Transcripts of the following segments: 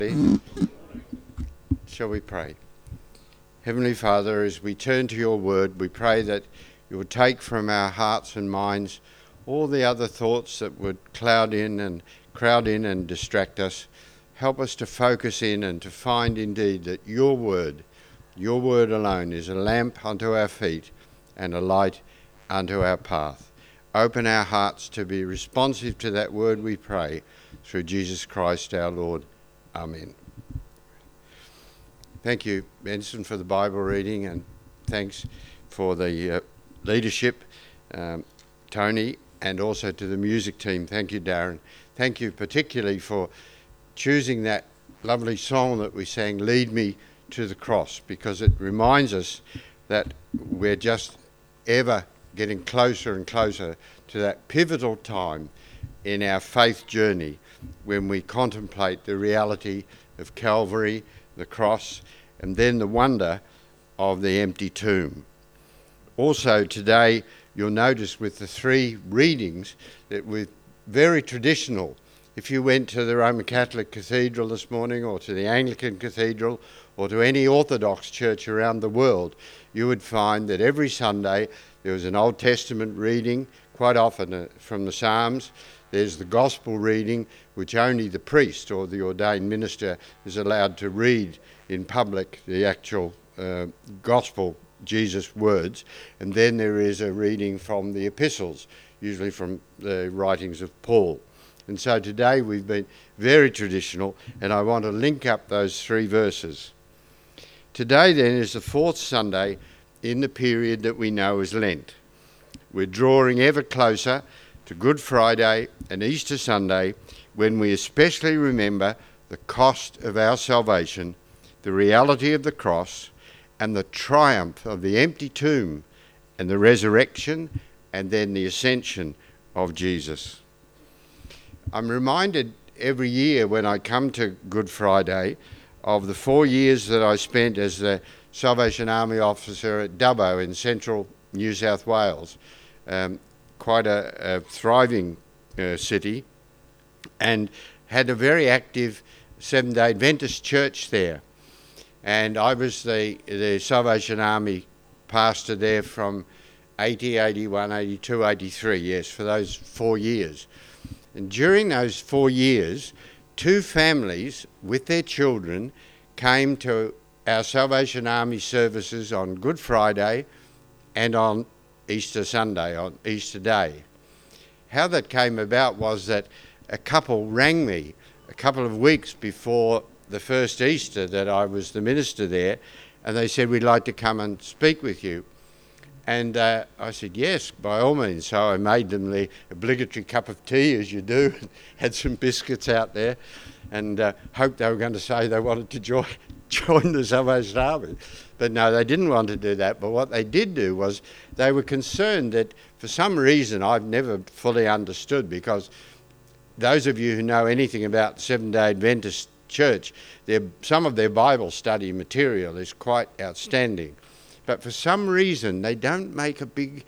Shall we pray? Heavenly Father, as we turn to your word, we pray that you would take from our hearts and minds all the other thoughts that would crowd in and distract us. Help us to focus in and to find indeed that your word alone is a lamp unto our feet and a light unto our path. Open our hearts to be responsive to that word, we pray, through Jesus Christ our Lord. Amen. Thank you, Benson, for the Bible reading, and thanks for the leadership, Tony, and also to the music team. Thank you, Darren. Thank you particularly for choosing that lovely song that we sang, Lead Me to the Cross, because it reminds us that we're just ever getting closer and closer to that pivotal time in our faith journey when we contemplate the reality of Calvary, the cross, and then the wonder of the empty tomb. Also today, you'll notice with the three readings that we're very traditional. If you went to the Roman Catholic Cathedral this morning, or to the Anglican Cathedral, or to any Orthodox church around the world, you would find that every Sunday there was an Old Testament reading, quite often from the Psalms. There's the Gospel reading, which only the priest or the ordained minister is allowed to read in public, the actual Gospel, Jesus' words. And then there is a reading from the epistles, usually from the writings of Paul. And so today we've been very traditional, and I want to link up those three verses. Today then is the fourth Sunday in the period that we know as Lent. We're drawing ever closer to Good Friday and Easter Sunday, when we especially remember the cost of our salvation, the reality of the cross, and the triumph of the empty tomb, and the resurrection, and then the ascension of Jesus. I'm reminded every year when I come to Good Friday of the 4 years that I spent as the Salvation Army officer at Dubbo in central New South Wales, quite a thriving city, and had a very active Seventh-day Adventist church there. And I was the Salvation Army pastor there from 80, 81, 82, 83, yes, for those 4 years. And during those 4 years, two families with their children came to our Salvation Army services on Good Friday and on Easter Sunday, on Easter Day. How that came about was that a couple rang me a couple of weeks before the first Easter that I was the minister there, and they said, we'd like to come and speak with you. And I said, yes, by all means. So I made them the obligatory cup of tea, as you do, and had some biscuits out there, and hoped they were going to say they wanted to join the Salvation Army. But no, they didn't want to do that. But what they did do was they were concerned that for some reason I've never fully understood, because those of you who know anything about Seventh-day Adventist Church, some of their Bible study material is quite outstanding. But for some reason, they don't make a big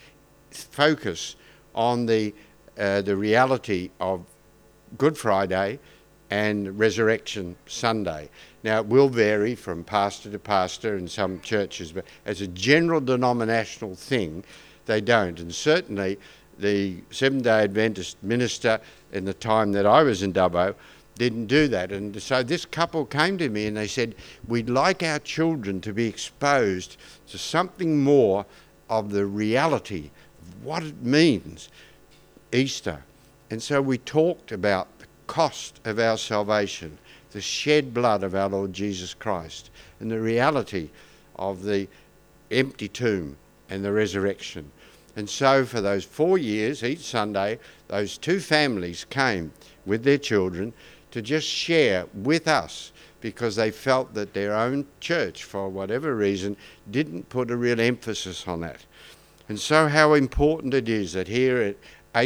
focus on the reality of Good Friday and Resurrection Sunday. Now, it will vary from pastor to pastor in some churches, but as a general denominational thing, they don't. And certainly, the Seventh-day Adventist minister in the time that I was in Dubbo didn't do that. And so this couple came to me and they said, we'd like our children to be exposed to something more of the reality of what it means, Easter. And so we talked about the cost of our salvation, the shed blood of our Lord Jesus Christ, and the reality of the empty tomb and the resurrection. And so for those 4 years, each Sunday, those two families came with their children to just share with us, because they felt that their own church, for whatever reason, didn't put a real emphasis on that. And so how important it is that here at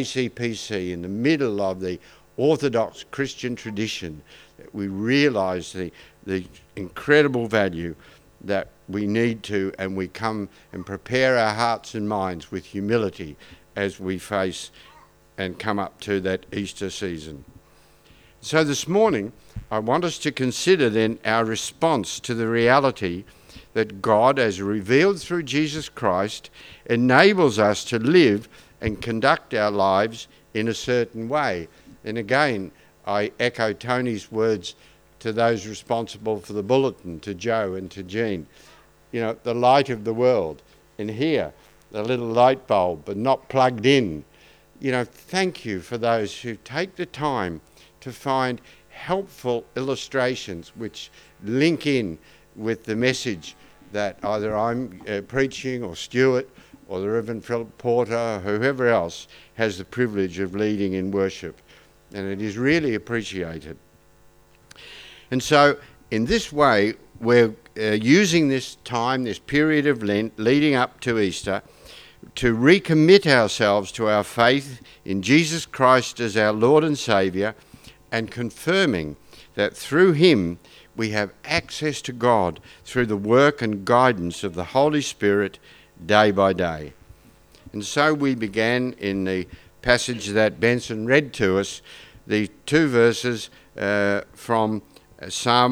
ACPC, in the middle of the Orthodox Christian tradition, that we realise the incredible value that we need to, and we come and prepare our hearts and minds with humility as we face and come up to that Easter season. So this morning, I want us to consider then our response to the reality that God, as revealed through Jesus Christ, enables us to live and conduct our lives in a certain way. And again, I echo Tony's words to those responsible for the bulletin, to Joe and to Jean. You know, the light of the world. And here, the little light bulb, but not plugged in. You know, thank you for those who take the time to find helpful illustrations which link in with the message that either I'm preaching, or Stuart, or the Reverend Philip Porter, or whoever else has the privilege of leading in worship. And it is really appreciated. And so, in this way, we're using this time, this period of Lent, leading up to Easter, to recommit ourselves to our faith in Jesus Christ as our Lord and Saviour, and confirming that through him we have access to God through the work and guidance of the Holy Spirit day by day. And so we began in the passage that Benson read to us, the 2 verses from Psalm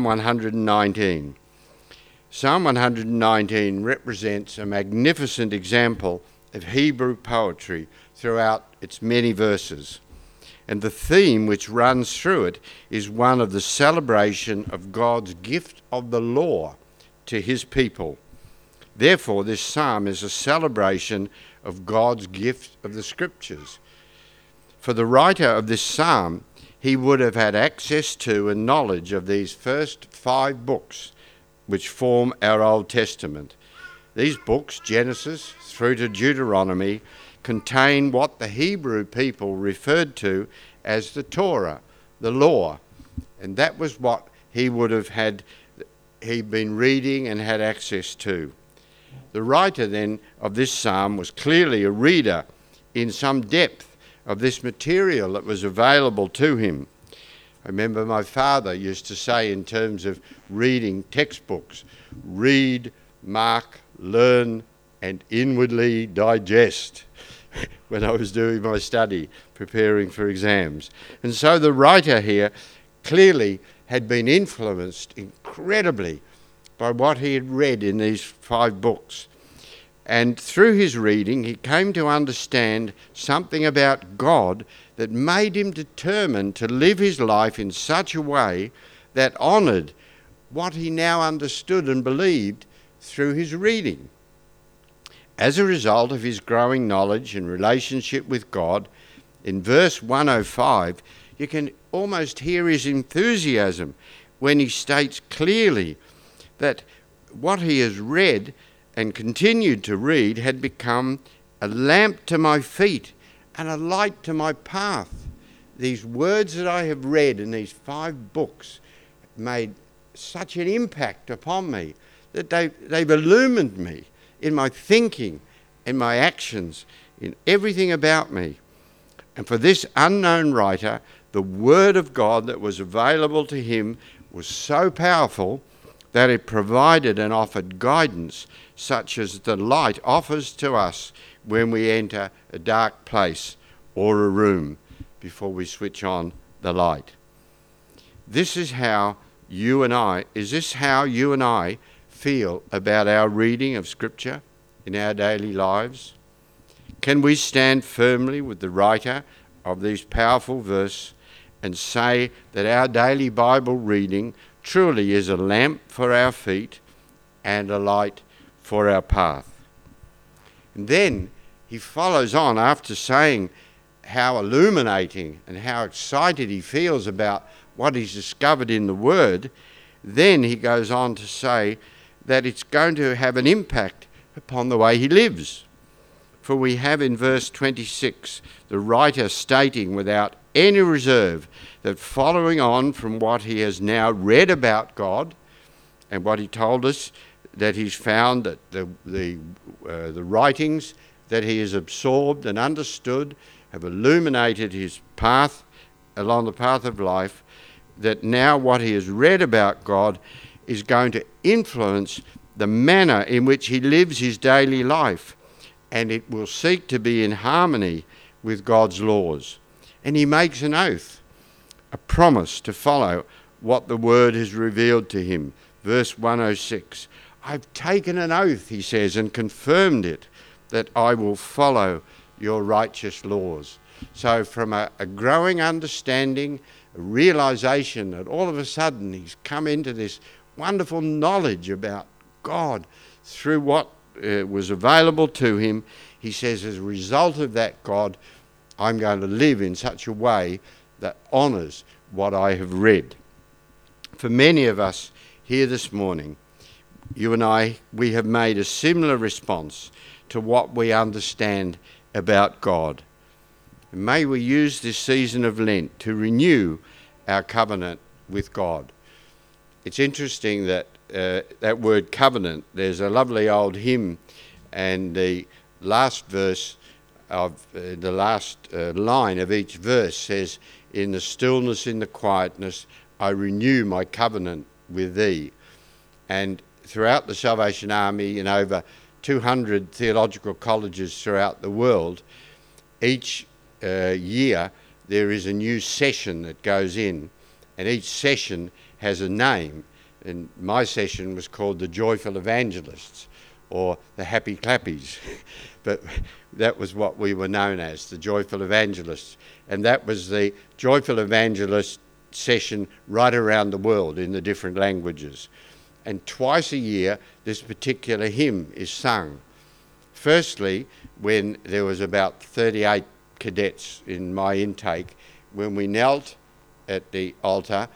119. Psalm 119 represents a magnificent example of Hebrew poetry throughout its many verses. And the theme which runs through it is one of the celebration of God's gift of the law to his people. Therefore, this psalm is a celebration of God's gift of the Scriptures. For the writer of this psalm, he would have had access to and knowledge of these first 5 books which form our Old Testament. These books, Genesis through to Deuteronomy, contain what the Hebrew people referred to as the Torah, the law. And that was what he would have had, he'd been reading and had access to. The writer then of this psalm was clearly a reader in some depth of this material that was available to him. I remember my father used to say, in terms of reading textbooks, read, mark, learn, and inwardly digest, when I was doing my study, preparing for exams. And so the writer here clearly had been influenced incredibly by what he had read in these 5 books. And through his reading, he came to understand something about God that made him determined to live his life in such a way that honoured what he now understood and believed through his reading. As a result of his growing knowledge and relationship with God, in verse 105, you can almost hear his enthusiasm when he states clearly that what he has read and continued to read had become a lamp to my feet and a light to my path. These words that I have read in these 5 books made such an impact upon me that they've illumined me in my thinking, in my actions, in everything about me. And for this unknown writer, the word of God that was available to him was so powerful that it provided and offered guidance such as the light offers to us when we enter a dark place or a room before we switch on the light. This is how you and I feel about our reading of Scripture in our daily lives? Can we stand firmly with the writer of these powerful verses and say that our daily Bible reading truly is a lamp for our feet and a light for our path? And then he follows on after saying how illuminating and how excited he feels about what he's discovered in the Word. Then he goes on to say that it's going to have an impact upon the way he lives. For we have in verse 26 the writer stating without any reserve that following on from what he has now read about God and what he told us that he's found that the writings that he has absorbed and understood have illuminated his path along the path of life, that now what he has read about God is going to influence the manner in which he lives his daily life, and it will seek to be in harmony with God's laws. And he makes an oath, a promise to follow what the Word has revealed to him. Verse 106, I've taken an oath, he says, and confirmed it, that I will follow your righteous laws. So from a growing understanding, a realisation that all of a sudden he's come into this wonderful knowledge about God through what was available to him, he says, as a result of that, God, I'm going to live in such a way that honours what I have read. For many of us here this morning, you and I, we have made a similar response to what we understand about God. And may we use this season of Lent to renew our covenant with God. It's interesting that that word covenant, there's a lovely old hymn, and the last verse of the last line of each verse says, in the stillness, in the quietness, I renew my covenant with thee. And throughout the Salvation Army, in over 200 theological colleges throughout the world, each year there is a new session that goes in, and each session has a name. And my session was called the Joyful Evangelists, or the Happy Clappies. But that was what we were known as, the Joyful Evangelists. And that was the Joyful Evangelist session right around the world in the different languages. And twice a year, this particular hymn is sung. Firstly, when there was about 38 cadets in my intake, when we knelt at the altar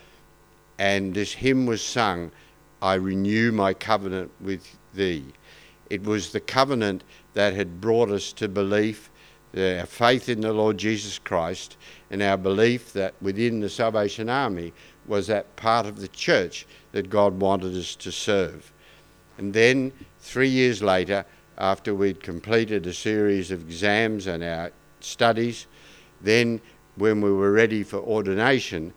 and this hymn was sung, I renew my covenant with thee. It was the covenant that had brought us to belief, our faith in the Lord Jesus Christ, and our belief that within the Salvation Army was that part of the church that God wanted us to serve. And then 3 years later, after we'd completed a series of exams and our studies, then when we were ready for ordination,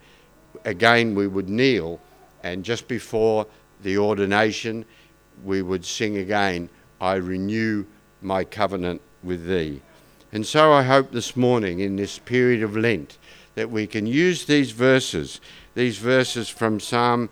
again we would kneel, and just before the ordination we would sing again, I renew my covenant with thee. And so I hope this morning in this period of Lent that we can use these verses from Psalm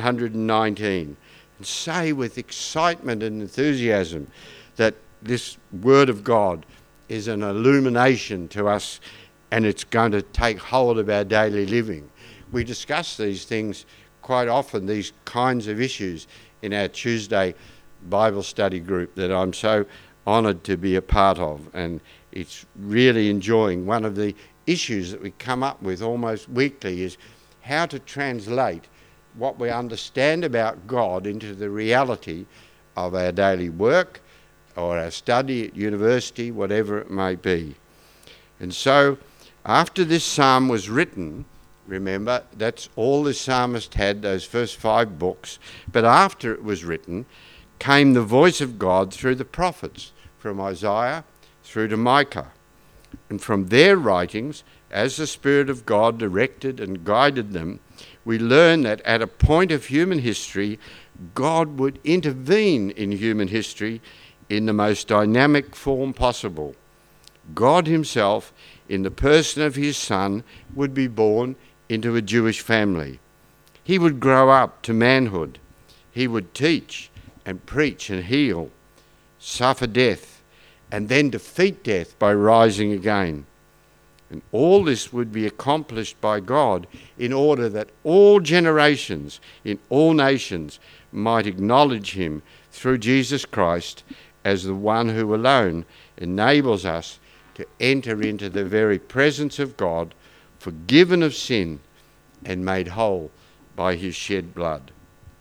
119, and say with excitement and enthusiasm that this Word of God is an illumination to us, and it's going to take hold of our daily living. We discuss these things quite often, these kinds of issues, in our Tuesday Bible study group that I'm so honoured to be a part of, and it's really enjoying. One of the issues that we come up with almost weekly is how to translate what we understand about God into the reality of our daily work or our study at university, whatever it may be. And so after this psalm was written, remember, that's all the psalmist had, those first 5 books, but after it was written came the voice of God through the prophets, from Isaiah through to Micah. And from their writings, as the Spirit of God directed and guided them, we learn that at a point of human history, God would intervene in human history in the most dynamic form possible. God himself, in the person of his Son, would be born into a Jewish family. He would grow up to manhood. He would teach and preach and heal, suffer death, and then defeat death by rising again. And all this would be accomplished by God in order that all generations in all nations might acknowledge him through Jesus Christ as the one who alone enables us to enter into the very presence of God, forgiven of sin and made whole by his shed blood.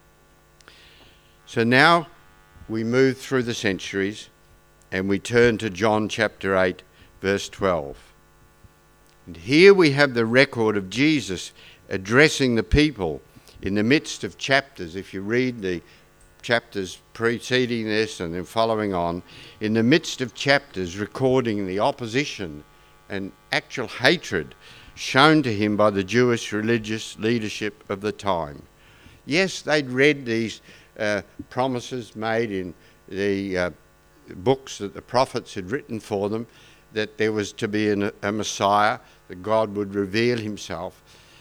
So now we move through the centuries and we turn to John chapter 8, verse 12. And here we have the record of Jesus addressing the people in the midst of chapters. If you read the chapters preceding this and then following on, in the midst of chapters recording the opposition and actual hatred shown to him by the Jewish religious leadership of the time. Yes, they'd read these promises made in the books that the prophets had written for them, that there was to be a Messiah, that God would reveal himself. But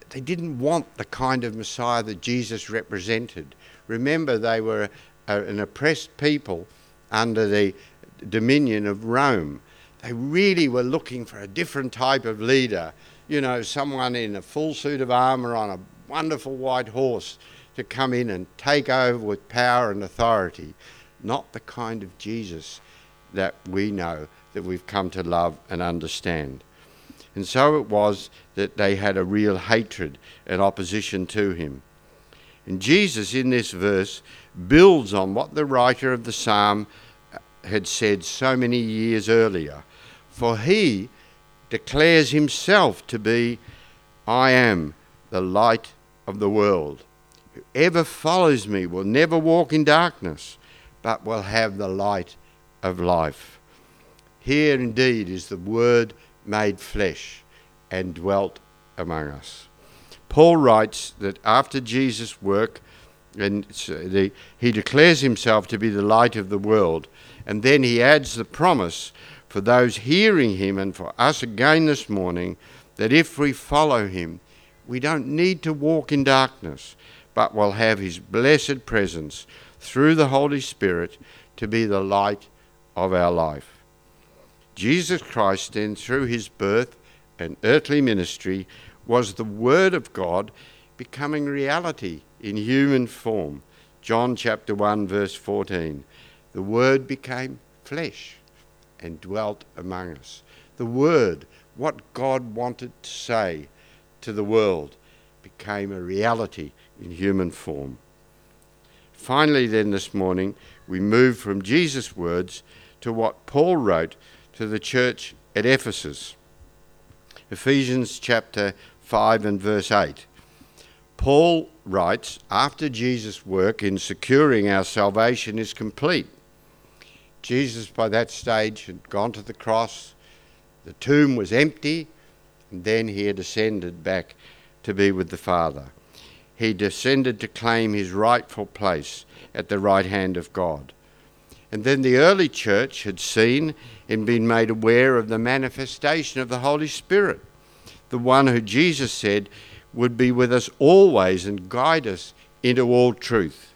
they didn't want the kind of Messiah that Jesus represented. Remember, they were an oppressed people under the dominion of Rome. They really were looking for a different type of leader, you know, someone in a full suit of armour on a wonderful white horse to come in and take over with power and authority. Not the kind of Jesus that we know, that we've come to love and understand. And so it was that they had a real hatred and opposition to him. And Jesus, in this verse, builds on what the writer of the psalm had said so many years earlier. For he declares himself to be, I am the light of the world. Whoever follows me will never walk in darkness, but will have the light of life. Here indeed is the Word made flesh and dwelt among us. Paul writes that after Jesus' work, and he declares himself to be the light of the world, and then he adds the promise for those hearing him and for us again this morning, that if we follow him, we don't need to walk in darkness, but will have his blessed presence through the Holy Spirit to be the light of our life. Jesus Christ then, through his birth and earthly ministry, was the Word of God becoming reality in human form. John chapter 1 verse 14. The Word became flesh and dwelt among us. The Word, what God wanted to say to the world, became a reality in human form. Finally then this morning, we move from Jesus' words to what Paul wrote to the church at Ephesus. Ephesians chapter 5 and verse 8. Paul writes, after Jesus' work in securing our salvation is complete. Jesus by that stage had gone to the cross, the tomb was empty, and then he had ascended back to be with the Father. He descended to claim his rightful place at the right hand of God. And then the early church had seen and been made aware of the manifestation of the Holy Spirit, the one who Jesus said would be with us always and guide us into all truth.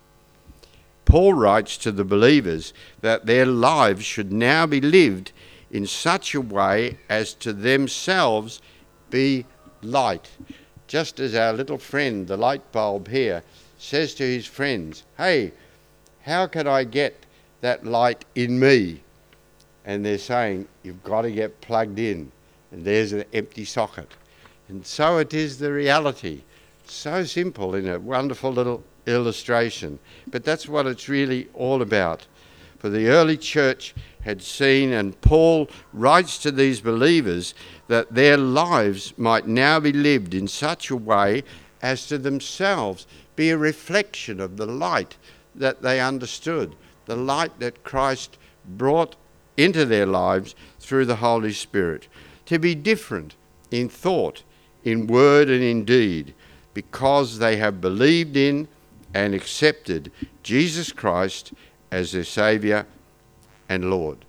Paul writes to the believers that their lives should now be lived in such a way as to themselves be light. Just as our little friend, the light bulb here, says to his friends, hey, how can I get that light in me? And they're saying, you've got to get plugged in. And there's an empty socket. And so it is the reality. So simple in a wonderful little illustration. But that's what it's really all about. For the early church had seen, and Paul writes to these believers, that their lives might now be lived in such a way as to themselves be a reflection of the light that they understood, the light that Christ brought into their lives through the Holy Spirit, to be different in thought, in word and in deed, because they have believed in and accepted Jesus Christ as their Saviour and Lord.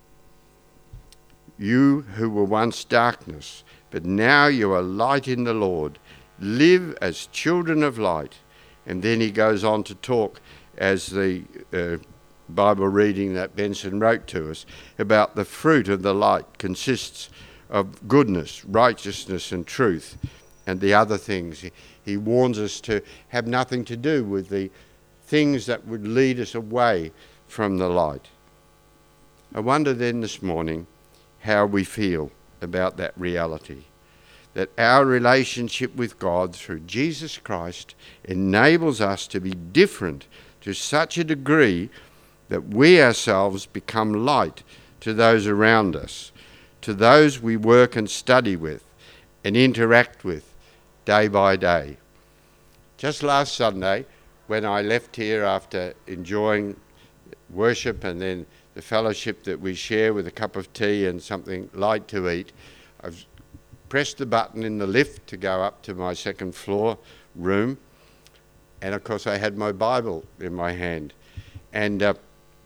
You who were once darkness, but now you are light in the Lord, live as children of light. And then he goes on to talk, as the Bible reading that Benson wrote to us, about the fruit of the light consists of goodness, righteousness and truth, and the other things. He warns us to have nothing to do with the things that would lead us away from the light. I wonder then this morning how we feel about that reality, that our relationship with God through Jesus Christ enables us to be different to such a degree that we ourselves become light to those around us, to those we work and study with and interact with day by day. Just last Sunday, when I left here after enjoying worship and then the fellowship that we share with a cup of tea and something light to eat, I've pressed the button in the lift to go up to my second floor room, and of course I had my Bible in my hand, and a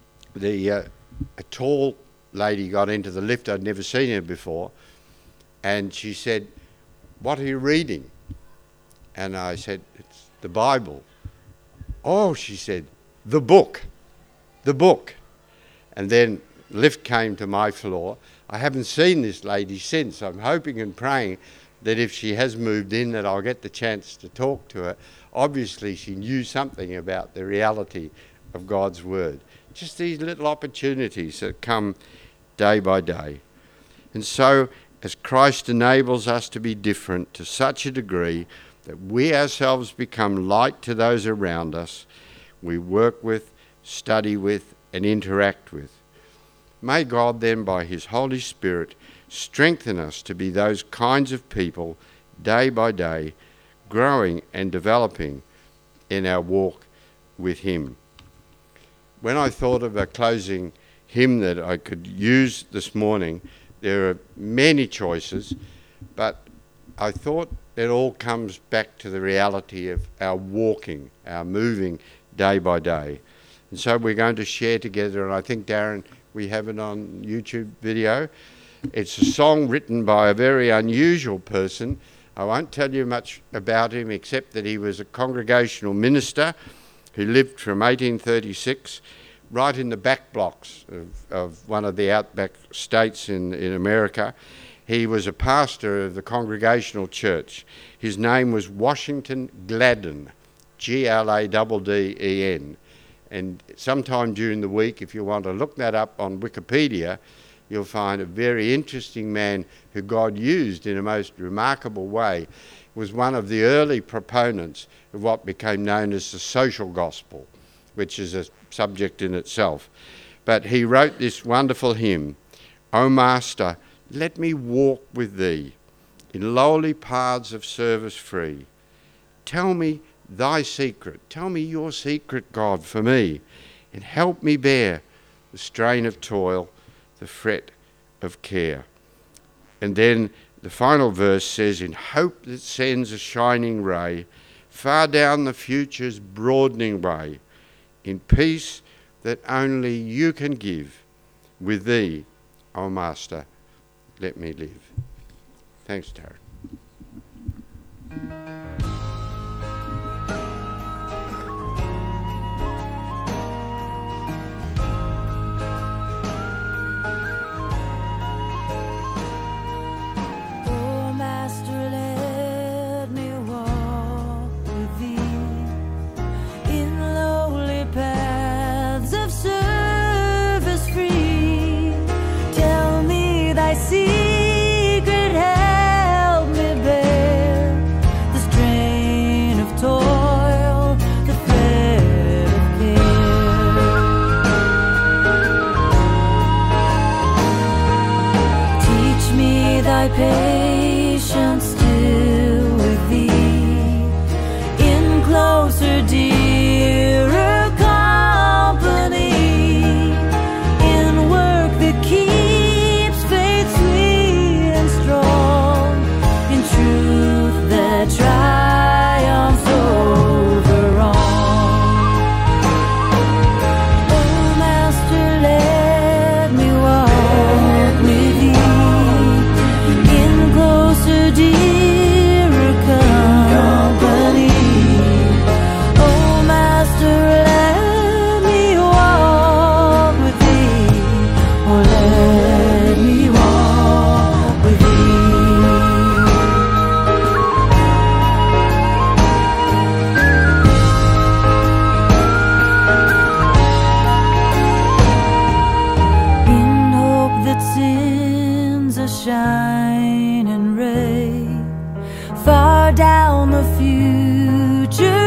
tall lady got into the lift. I'd never seen her before, and she said, "What are you reading?" And I said, "It's the Bible." "Oh," she said, "the book. The book." And then lift came to my floor. I haven't seen this lady since. I'm hoping and praying that if she has moved in, that I'll get the chance to talk to her. Obviously, she knew something about the reality of God's word. Just these little opportunities that come day by day. And so, as Christ enables us to be different to such a degree that we ourselves become light to those around us, we work with, study with, and interact with. May God then, by his Holy Spirit, strengthen us to be those kinds of people day by day, growing and developing in our walk with him. When I thought of a closing hymn that I could use this morning, there are many choices, but I thought it all comes back to the reality of our walking, our moving day by day. And so we're going to share together, and I think, Darren, we have it on YouTube video. It's a song written by a very unusual person. I won't tell you much about him except that he was a congregational minister who lived from 1836 right in the back blocks of one of the outback states in America. He was a pastor of the Congregational Church. His name was Washington Gladden, Gladden. And sometime during the week, if you want to look that up on Wikipedia, you'll find a very interesting man who God used in a most remarkable way. Was one of the early proponents of what became known as the social gospel, which is a subject in itself. But he wrote this wonderful hymn, "O Master, let me walk with thee in lowly paths of service free. Tell me thy secret, tell me your secret, God, for me, and help me bear the strain of toil, the fret of care." And then the final verse says, "In hope that sends a shining ray, far down the future's broadening way, in peace that only you can give, with thee, O Master, let me live." Thanks, Darren. Secret, help me bear the strain of toil, the fret of care. Teach me thy patience still with thee, in closer, dearer company, in work that keeps faith sweet and strong, in truth that triumphs over wrong. Oh Master, let me walk with thee, in closer, dearer company. Oh Master, let me walk with thee, oh let me walk with thee. In hope that sends a shining ray, far down the future